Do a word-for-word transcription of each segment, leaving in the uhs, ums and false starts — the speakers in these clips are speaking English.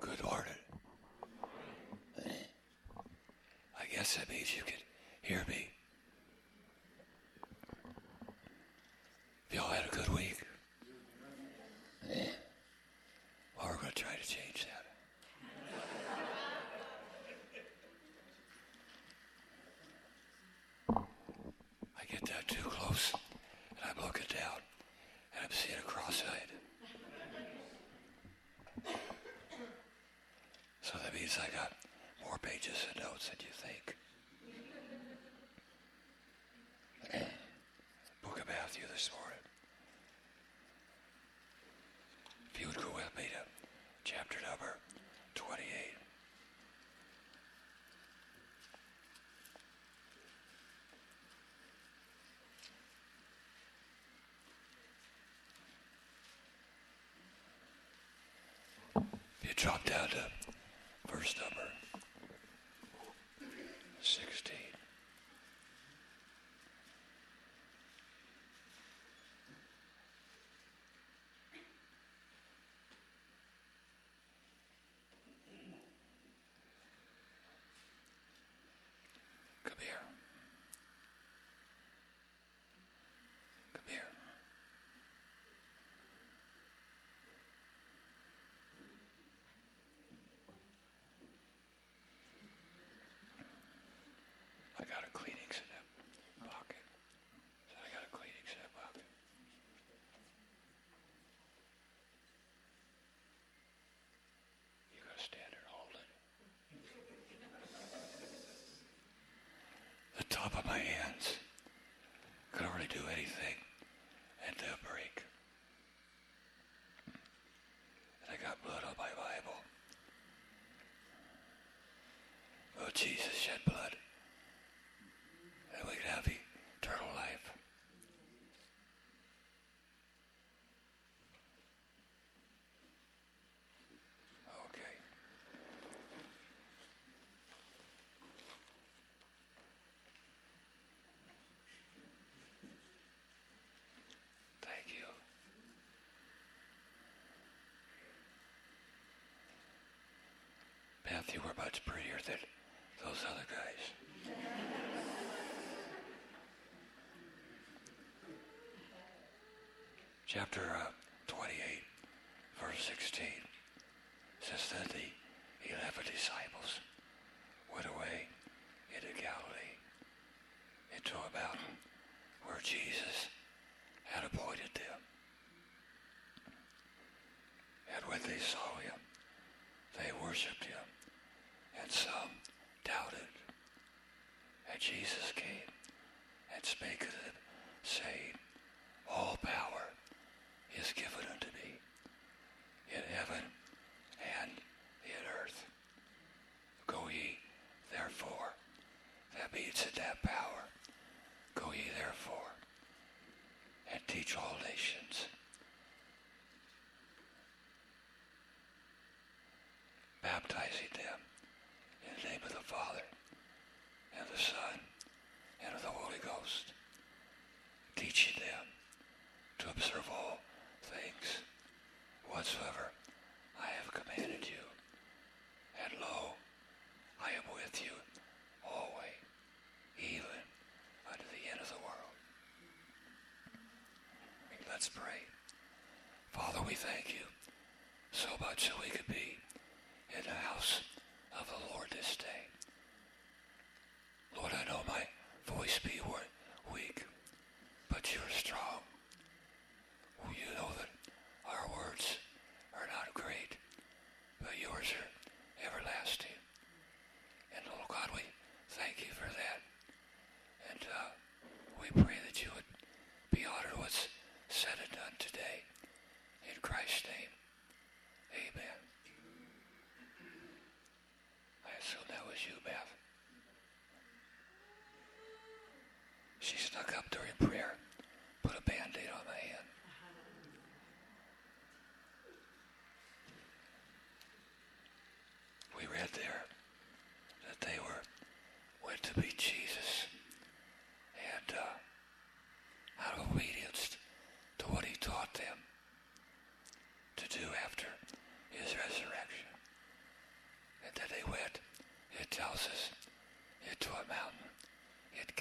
Good morning. I guess that means you can hear me. Have y'all had a good week? Well, we're going to try to change that. I get that too close, and I'm looking down, and I'm seeing a cross-eyed. So that means I got more pages of notes than you think. Book of Matthew this morning. If you would go with me to chapter number twenty-eight. If you drop down to verse number sixteen. Come here. Come here. I got a Kleenex in that pocket. I got a Kleenex in that pocket. You gotta stand there and hold it. The top of my hands could hardly do anything and they'll break. And I got blood on my Bible. Oh, Jesus shed blood. And we can have eternal life. Okay. Thank you. Matthew, we're much prettier than those other guys. Chapter uh, twenty-eight, verse sixteen, says that the eleven disciples went away into Galilee, into a mountain where Jesus had appointed them. And when they saw him, they worshipped him, and some doubted. And Jesus came and spake unto them, saying, All power is given unto me in heaven and in earth. Go ye therefore. That means in that power. Go ye therefore and teach all nations. Baptizing them in the name of the Father and the Son and of the Holy Ghost. Teaching them to observe all things whatsoever I have commanded you. And lo, I am with you always, even unto the end of the world. Let's pray. Father, we thank you so much that we could be in the house of the Lord this day. Lord, I know my voice be weak, but you're strong. You know that our words are not great, but yours are everlasting. And Lord God, we thank you for that. And uh, we pray that you would be honored what's said and done today. In Christ's name, amen. I assume that was you, Beth. She snuck up during prayer, put a Band-Aid on my hand. We read there that they were went to meet Jesus, and uh, out of obedience to what he taught them to do after his resurrection,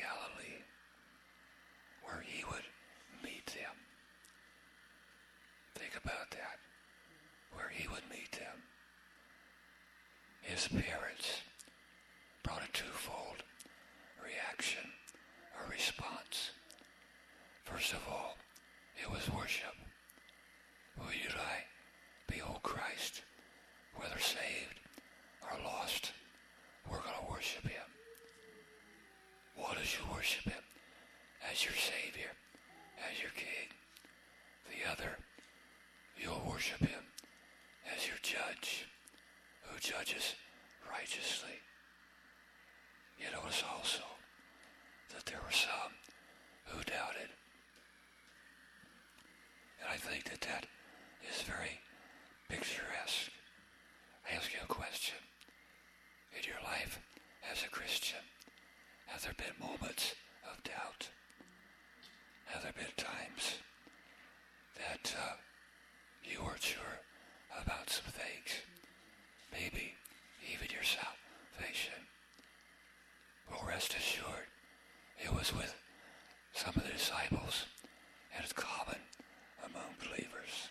Galilee, where he would meet them. Think about that, where he would meet them. His parents brought a twofold reaction or response. First of all, it was worship. Will you and I behold Christ, whether saved or lost? We're going to worship him. What does you worship him? As your Savior, as your King. The other, you'll worship him as your judge, who judges righteously. You notice also that there were some who doubted. And I think that that is very picturesque. I ask you a question. In your life as a Christian, have there been moments of doubt? Have there been times that uh, you weren't sure about some things? Maybe even your salvation. Well, rest assured, it was with some of the disciples, and it's common among believers.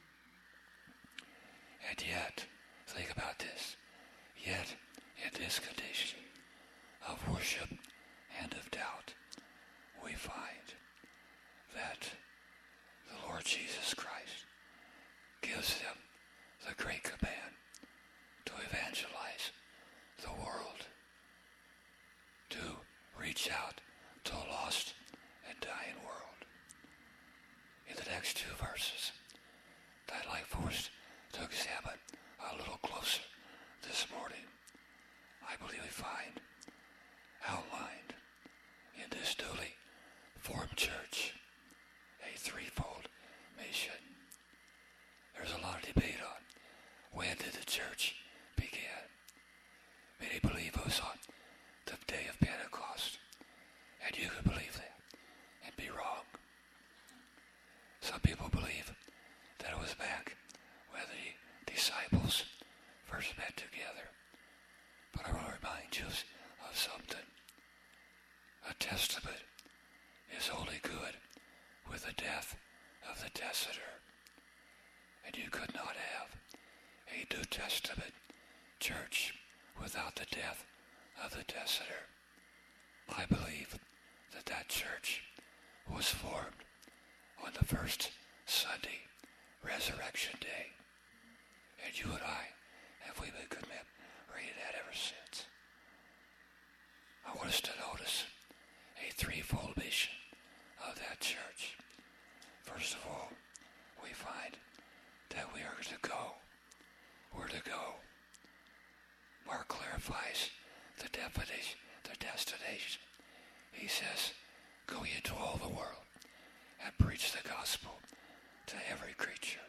And yet, think about this, yet in this condition of worship and of doubt, we find that the Lord Jesus Christ gives them the great command to evangelize the world, to reach out to a lost and dying world. In the next two verses, I'd like for us to examine a little closer this morning, I believe we find outlined in this newly formed church a threefold mission. There's a lot of debate on when did the church begin. Many believe it was on the day of Pentecost, and you could believe that and be wrong. Some people believe that it was back when the disciples first met together. But I want to remind you of something. A testament is only good with the death of the testator. And you could not have a New Testament church without the death of the testator. I believe that that church was formed on the first Sunday, Resurrection Day. And you and I, have we been commemorating that ever since? I want us to notice a threefold mission of that church. First of all, we find that we are to go. We're to go. Mark clarifies the definition, the destination. He says, go into all the world and preach the gospel to every creature.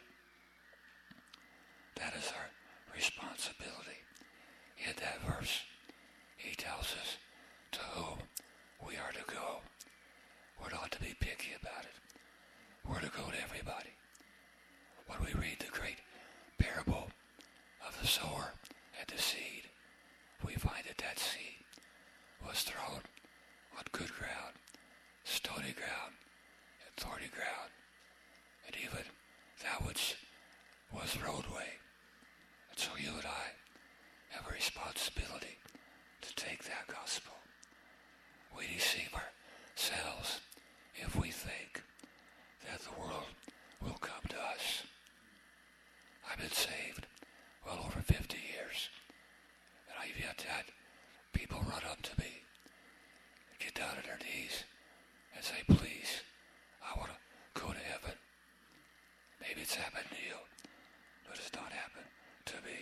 That is our responsibility. In that verse, he tells us to whom we are to go. We're not to be picky about it. We're to go to everybody. When we read the great parable of the sower and the seed, we find that that seed was thrown on good ground, stony ground, and thorny ground, and even that which was roadway. And so you and I have a responsibility to take that gospel. We deceive ourselves if we think that the world will come to us. I've been saved well over fifty years, and I've yet had people run up to me, get down on their knees, and say, please, I want to go to heaven. Maybe it's happened to you, but it's not happened to me.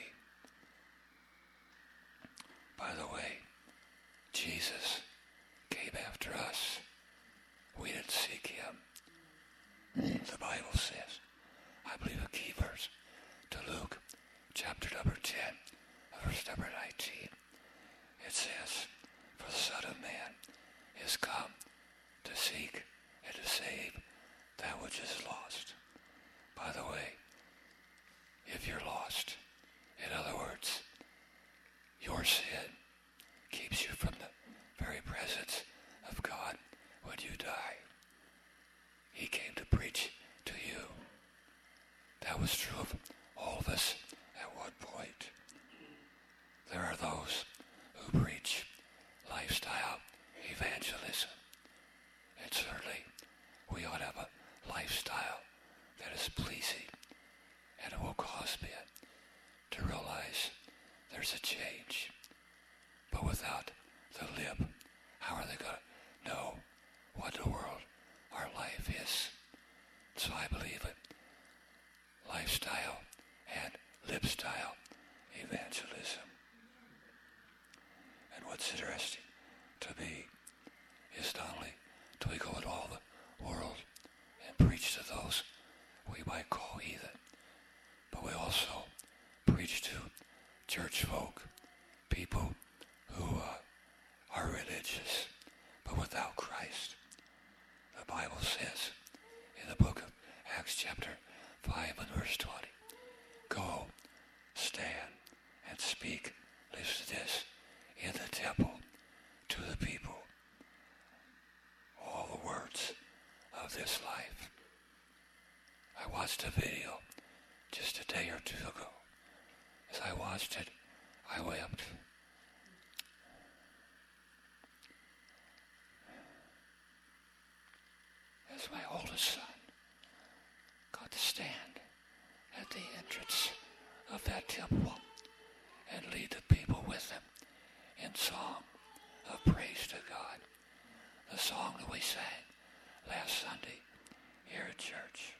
By the way, Jesus came after us. We didn't seek him. The Bible says, I believe a key verse to Luke chapter number ten, there's a change. But without the lip, how are they going to know what the world, our life is? So I believe it. Lifestyle and lip style evangelism. And what's interesting to me is not only do we go into all the world and preach to those we might call heathen, but we also preach to church folk, people who uh, are religious, but without Christ. The Bible says in the book of Acts chapter five and verse twenty, go, stand, and speak, listen to this, in the temple to the people, all the words of this life. I watched a video just a day or two ago. As I watched it, I wept. As my oldest son got to stand at the entrance of that temple and lead the people with him in song of praise to God. The song that we sang last Sunday here at church.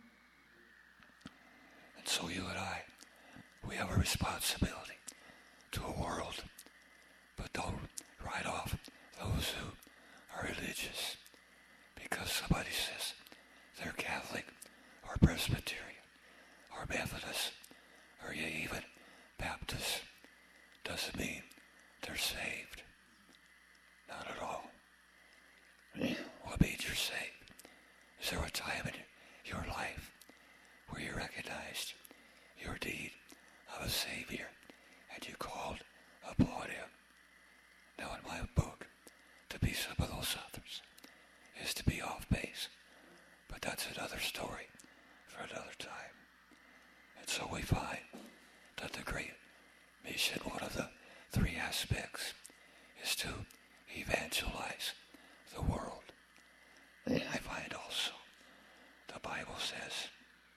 And so you and I, we have a responsibility to a world, but don't write off those who are religious because somebody says they're Catholic or Presbyterian or Methodist or even Baptist. Doesn't mean they're saved. Not at all. What means you're saved? Is there a time in your life where you recognized your deed of a Savior and you called upon him? Now in my book, to be some of those others is to be off base. But that's another story for another time. And so we find that the great mission, one of the three aspects, is to evangelize the world. I find also the Bible says,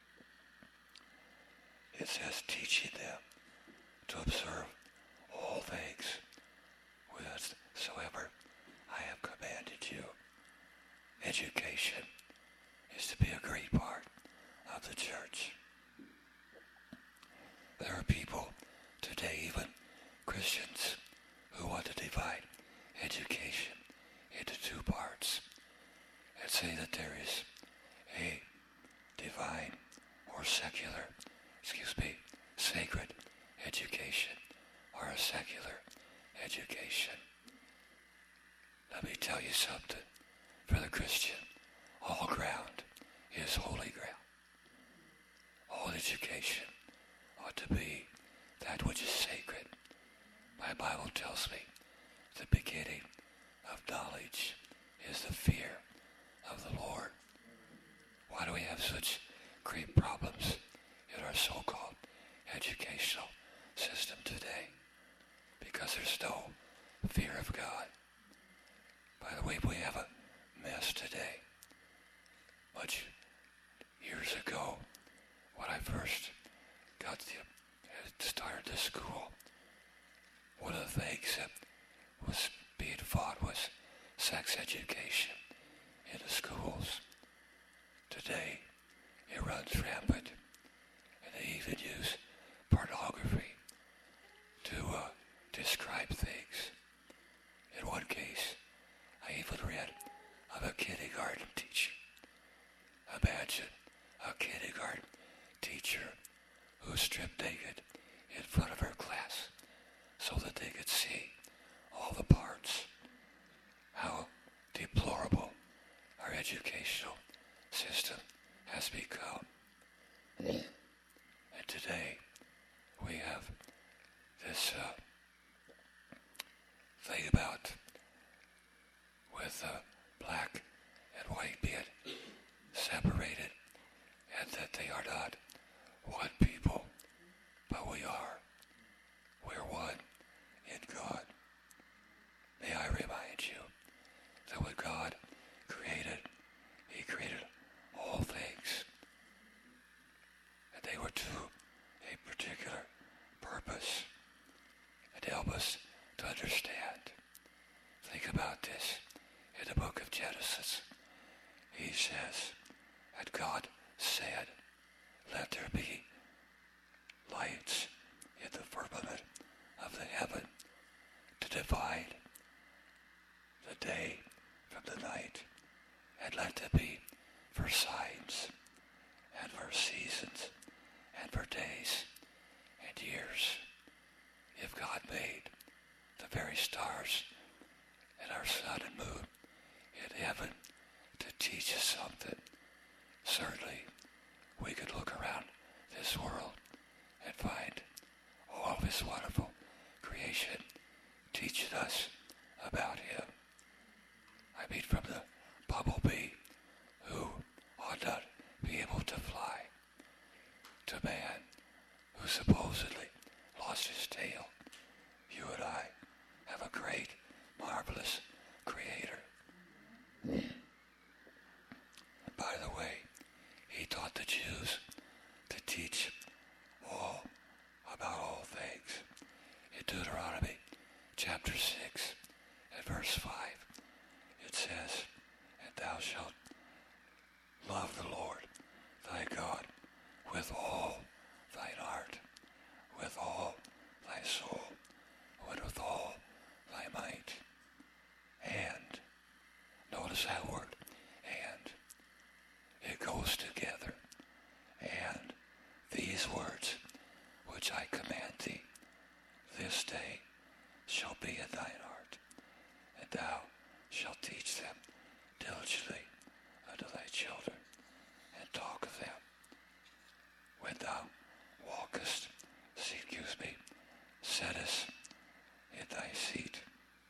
it says teaching them to observe all things whatsoever I have commanded you. Education is to be a great part of the church. There are people today, even Christians, who want to divide education into two parts and say that there is a divine or secular, excuse me, sacred education or a secular education. Let me tell you something. For the Christian, all ground is holy ground. All education ought to be that which is sacred. My Bible tells me the beginning of knowledge is the fear of the Lord. Why do we have such great problems in our so-called educational system today? Because there's no fear of God. By the way, we have a mess today. Much years ago, when I first got the, started the school, one of the things that was being taught was sex education in the schools. Today, it runs rampant, and they even use pornography to uh, describe things. In one case, I even read of a kindergarten teacher. Imagine a kindergarten teacher who stripped naked in front of her class so that they could see all the parts. How deplorable our educational system has become. And today we have this uh, thing about with uh, black and white being separated, and that they are not one people, but we are. We're one in God. May I remind you that when God created, he created all things, and they were to a particular purpose. help us to understand. Think about this. In the book of Genesis, he says that God said, let there be lights in the firmament of the heaven to divide the day from the night, and let them be for signs and for seasons and for days and years. If God made the very stars and our sun and moon in heaven to teach us something, certainly we could look around this world and find all of his wonderful creation teaching us about him. I mean, from the bumblebee who ought not be able to fly, to man who supposedly lost his tail. You and I have a great, marvelous creator. By the way, he taught the Jews to teach all about all things. In Deuteronomy chapter six and verse five, it says, and thou shalt love the Lord thy God with all thine heart, with all thy soul, and with all thy might. And, notice that word, and. It goes together. And these words which I command thee this day shall be in thine heart, and thou shalt teach them diligently unto thy children, and talk of them when thou walkest, excuse me, settest in thy seat,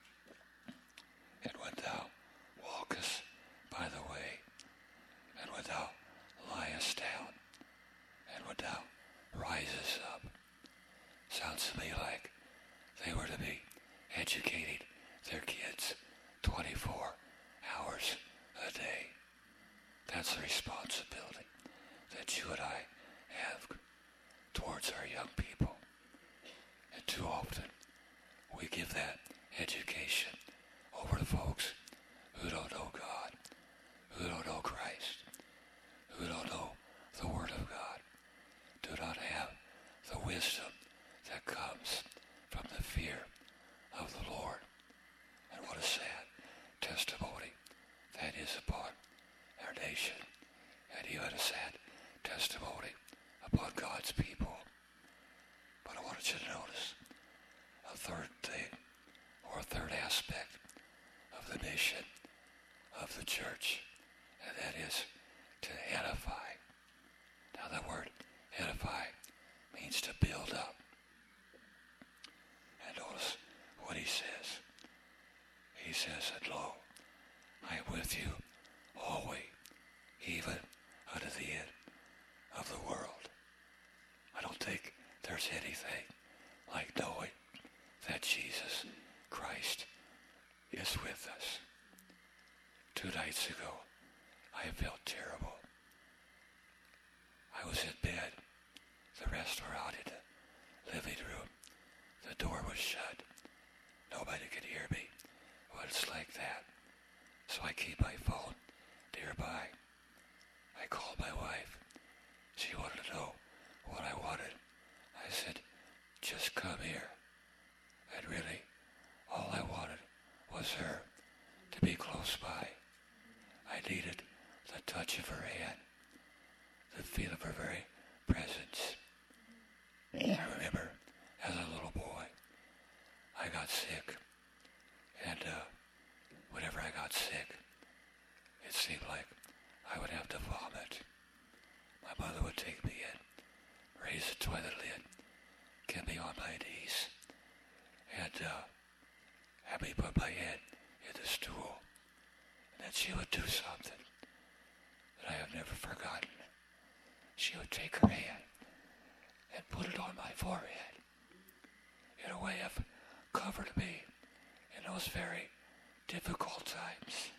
and when thou walkest by the way, and when thou liest down, and when thou risest up. Sounds to me like they were to be educating their kids twenty-four hours a day. That's the responsibility that you and I have towards our young people. And too often we give that education over to folks who don't know God, who don't know Christ, who don't know the Word of God, do not have the wisdom that comes from the fear of the Lord. And what a sad testimony that is upon our nation, and even a sad testimony upon God's people. But I wanted you to notice a third thing, or a third aspect of the mission of the church, and that is to edify. Now that word edify means to build up. And notice what he says. He says that, lo, I am with you always, even unto the end of the world. I don't think there's anything like knowing that Jesus Christ is with us. Two nights ago, I felt terrible. I was in bed. The rest were out in the living room. The door was shut. Nobody could hear me. Well, it's like that. So I keep my phone nearby. I called my wife. She wanted to know what I wanted. I said, just come here. And really, all I wanted was her to be close by. I needed the touch of her hand, the feel of her very presence. I remember as a little boy, I got sick. And uh, whenever I got sick, it seemed like I would have to vomit. My mother would take me in, raise the toilet lid, get me on my knees, and uh, have me put my head in the stool. And then she would do something that I have never forgotten. She would take her hand and put it on my forehead in a way of comforting me in those very difficult times.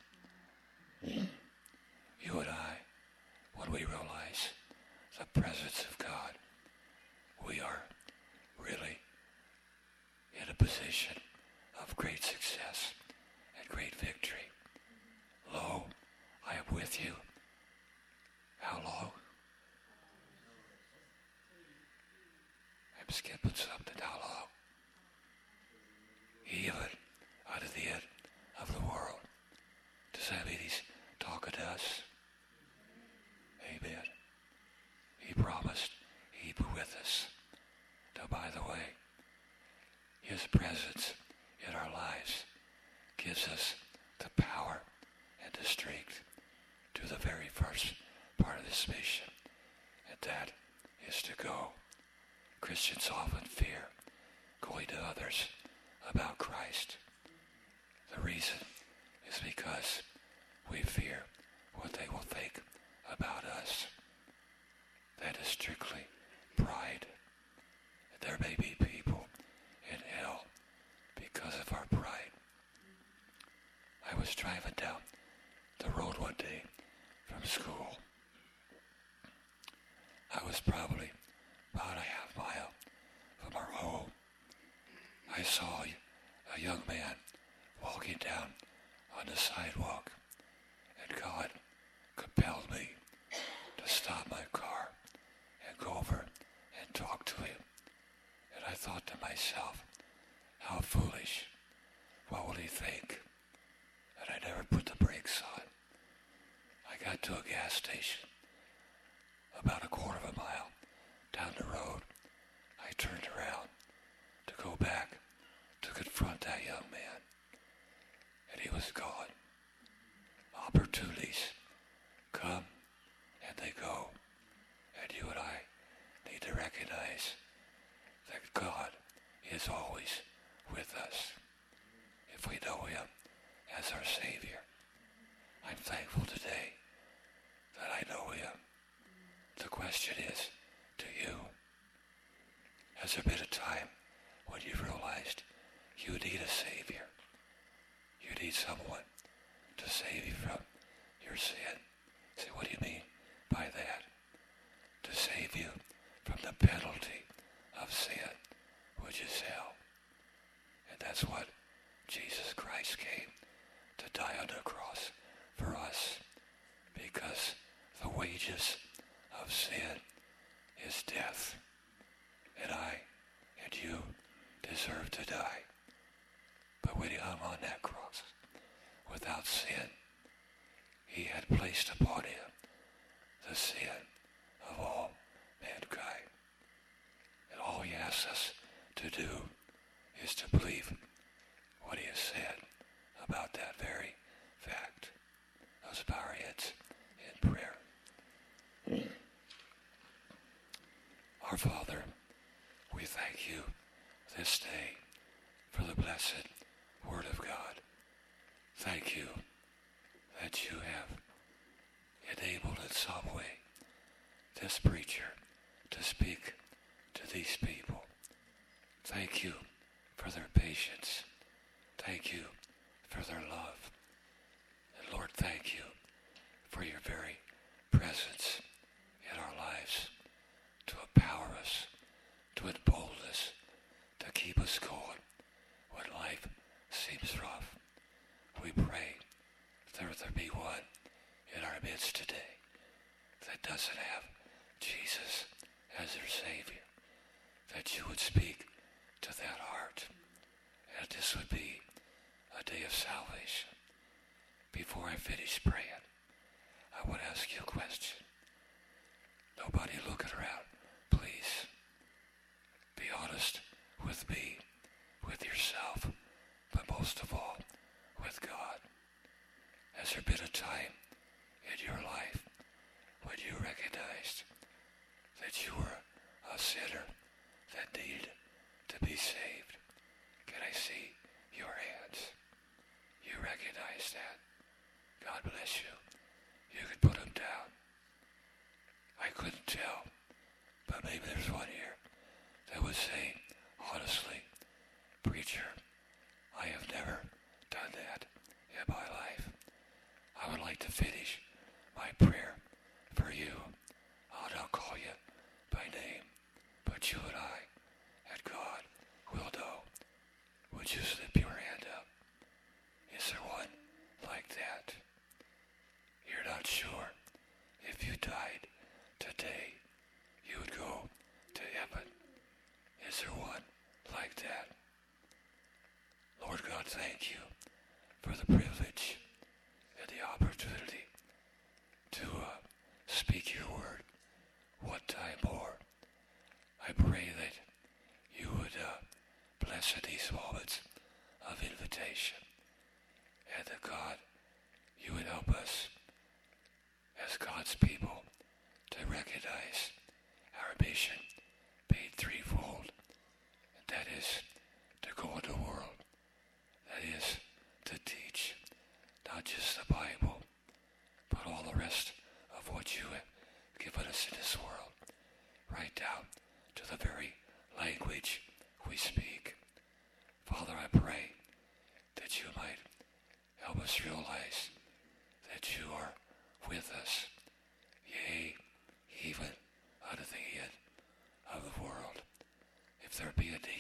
You and I, when we realize the presence of God, we are really in a position of great success and great victory. Lo, I am with you. How long? I'm skipping something. How long? Even out of the end of the world. Does that mean he's talking to us? Amen. He promised he'd be with us. Now, by the way, his presence in our lives gives us the power and the strength to the very first part of this mission, and that is to go. Christians often fear going to others about Christ. The reason is because we fear what they will think about us. That is strictly pride. There may be people in hell because of our pride. I was driving down the road one day from school. I was probably about a half mile from our home. I saw a young man walking down on the sidewalk, and God compelled me to stop my car and go over and talk to him. And I thought to myself, how foolish. What will he think? And I never put the brakes on. I got to a gas station about a quarter of a mile down the road. I turned around to go back to confront that young man, and he was gone. Opportunities come and they go, and you and I need to recognize that God is always with us if we know him as our Savior. I'm thankful today that I know him. The question is, to you, has there been a time when you realized you need a Savior? You need someone to save you from your sin. Say, what do you mean by that? To save you from the penalty of sin, which is hell. And that's what Jesus Christ came to die on the cross for us, because the wages of sin is death, and I and you deserve to die. But when he hung on that cross without sin, he had placed upon him the sin of all mankind. And all he asks us to do is to believe what he has said about that very fact. Let's bow our heads in prayer. Our Father, we thank you this day for the blessed Word of God. Thank you that you have enabled in some way this preacher to speak to these people. Thank you for their patience. Thank you for their love. And Lord, thank you for your very presence in our lives to empower us, to embolden us, to keep us going when life seems rough. We pray that there be one in our midst today that doesn't have Jesus as their Savior, that you would speak to that heart, and this would be a day of salvation. Before I finish praying, I want to ask you a question. Nobody looking around, please. Be honest with me, with yourself, but most of all, with God. Has there been a time in your life when you recognized that you were a sinner that needed to be saved? Can I see your hands? You recognize that. God bless you. You can put them down. I couldn't tell, but maybe there's one here that would say, honestly, preacher, I have never done that in my life. I would like to finish my prayer for you. I'll not call you by name, but would you slip your hand up? Is there one like that? You're not sure if you died today, you would go to heaven. Is there one like that? Lord God, thank you for the privilege and the opportunity to uh, speak your word one time more. I pray that you would uh, bless in these moments of invitation, and that God, you would help us as God's people to recognize our mission paid threefold, and that is to go into the world, that is to teach not just the Bible, but all the rest of what you have given us in this world, right down to the very language we speak. Father, I pray that you might help us realize that you are with us, yea, even unto the end of the world. If there be a need